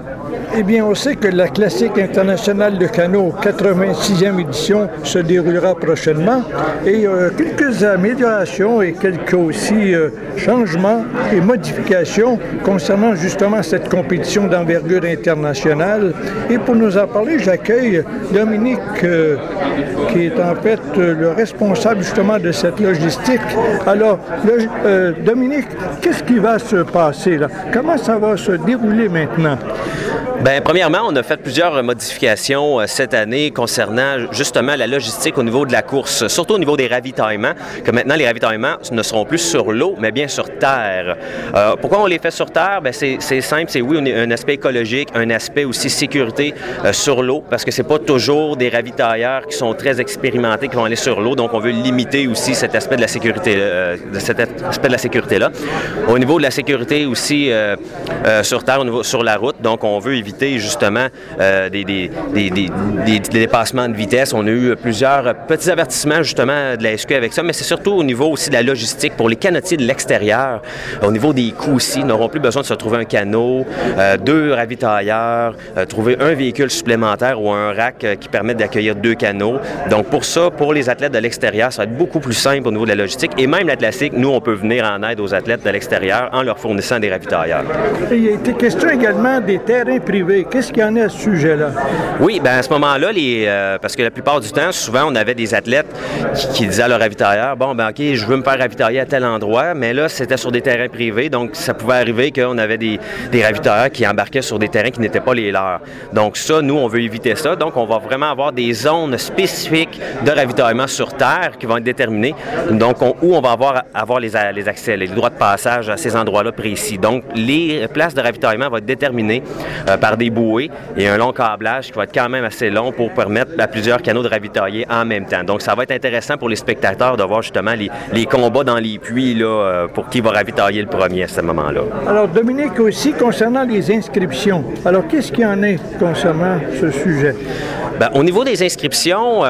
Eh bien, on sait que la Classique internationale de canot 86e édition se déroulera prochainement et quelques améliorations et quelques aussi changements et modifications concernant justement cette compétition d'envergure internationale. Et pour nous en parler, j'accueille Dominique qui est en fait le responsable justement de cette logistique. Alors, Dominique, qu'est-ce qui va se passer là? Comment ça va se dérouler maintenant? Bien, premièrement, on a fait plusieurs modifications cette année concernant justement la logistique au niveau de la course, surtout au niveau des ravitaillements, que maintenant les ravitaillements ne seront plus sur l'eau, mais bien sur terre. Pourquoi on les fait sur terre? Bien, c'est simple, c'est oui, un aspect écologique, un aspect aussi sécurité sur l'eau, parce que c'est pas toujours des ravitailleurs qui sont très expérimentés qui vont aller sur l'eau, donc on veut limiter aussi cet aspect de la sécurité, là. Au niveau de la sécurité aussi sur terre, sur la route, donc on veut éviter justement des dépassements de vitesse. On a eu plusieurs petits avertissements justement de la SQ avec ça, mais c'est surtout au niveau aussi de la logistique pour les canotiers de l'extérieur. Au niveau des coûts aussi, ils n'auront plus besoin de se trouver un canot, 2 ravitailleurs, trouver un véhicule supplémentaire ou un rack qui permet d'accueillir 2 canots. Donc pour ça, pour les athlètes de l'extérieur, ça va être beaucoup plus simple au niveau de la logistique. Et même la classique, nous, on peut venir en aide aux athlètes de l'extérieur en leur fournissant des ravitailleurs. Et il a été question également des terrains privés. Qu'est-ce qu'il y en a à ce sujet-là? Oui, bien à ce moment-là, parce que la plupart du temps, souvent, on avait des athlètes qui disaient à leur ravitailleur, bon, ben OK, je veux me faire ravitailler à tel endroit, mais là, c'était sur des terrains privés, donc ça pouvait arriver qu'on avait des ravitailleurs qui embarquaient sur des terrains qui n'étaient pas les leurs. Donc ça, nous, on veut éviter ça. Donc, on va vraiment avoir des zones spécifiques de ravitaillement sur terre qui vont être déterminées, donc où on va avoir les accès, les droits de passage à ces endroits-là précis. Donc, les places de ravitaillement vont être déterminées par des bouées et un long câblage qui va être quand même assez long pour permettre à plusieurs canaux de ravitailler en même temps. Donc, ça va être intéressant pour les spectateurs de voir justement les combats dans les puits là, pour qui va ravitailler le premier à ce moment-là. Alors, Dominique, aussi concernant les inscriptions, alors qu'est-ce qu'il y en est concernant ce sujet? Bien, au niveau des inscriptions,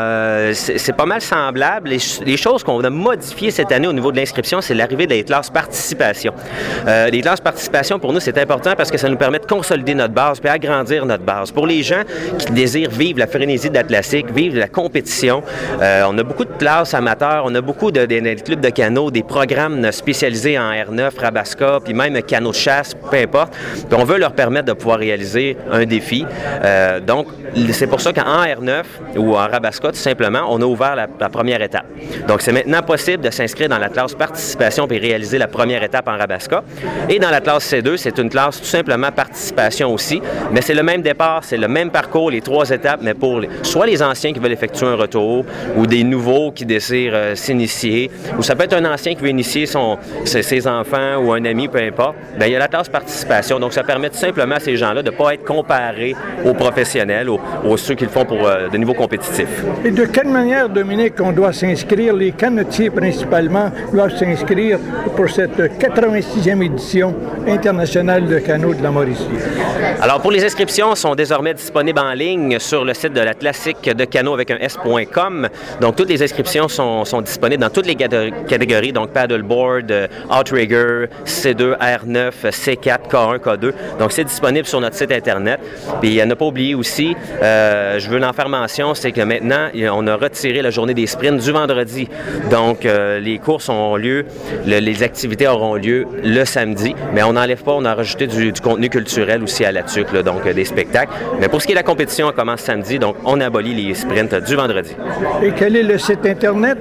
c'est pas mal semblable. Les choses qu'on a modifiées cette année au niveau de l'inscription, c'est l'arrivée des classes participation. Les classes participation, pour nous, c'est important parce que ça nous permet de consolider notre base puis agrandir notre base. Pour les gens qui désirent vivre la frénésie de la classique, vivre la compétition, on a beaucoup de classes amateurs, on a beaucoup des clubs de canot, des programmes spécialisés en R9, Rabasca, puis même canot de chasse, peu importe. Puis on veut leur permettre de pouvoir réaliser un défi. Donc, c'est pour ça qu'en R9 ou en Rabasca, tout simplement, on a ouvert la première étape. Donc, c'est maintenant possible de s'inscrire dans la classe participation puis réaliser la première étape en Rabasca. Et dans la classe C2, c'est une classe tout simplement participation aussi, mais c'est le même départ, c'est le même parcours, les 3 étapes, mais pour soit les anciens qui veulent effectuer un retour ou des nouveaux qui désirent s'initier, ou ça peut être un ancien qui veut initier ses enfants ou un ami, peu importe. Bien, il y a la classe participation. Donc, ça permet tout simplement à ces gens-là de ne pas être comparés aux professionnels, aux ceux qui le font pour de niveau compétitif. Et de quelle manière, Dominique, on doit s'inscrire? Les canotiers, principalement, doivent s'inscrire pour cette 86e édition internationale de canot de la Mauricie. Alors, pour les inscriptions, sont désormais disponibles en ligne sur le site de la classique de canot avec un S.com. Donc, toutes les inscriptions sont disponibles dans toutes les catégories, donc paddleboard, outrigger, C2, R9, C4, K1, K2. Donc, c'est disponible sur notre site Internet. Puis, à ne pas oublier aussi, je veux en faire mention, c'est que maintenant, on a retiré la journée des sprints du vendredi. Donc, les courses auront lieu, les activités auront lieu le samedi, mais on n'enlève pas, on a rajouté du contenu culturel aussi à la TUC, là, donc des spectacles. Mais pour ce qui est de la compétition, on commence samedi, donc on abolit les sprints du vendredi. Et quel est le site Internet?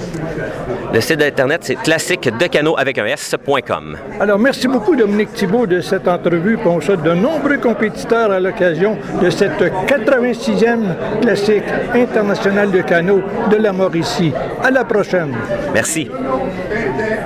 Le site Internet, c'est classiquedecano avec un S.com. Alors, merci beaucoup, Dominique Thibault, de cette entrevue. Puis on souhaite de nombreux compétiteurs à l'occasion de cette 86e classique internationale de canot de la Mauricie. À la prochaine. Merci.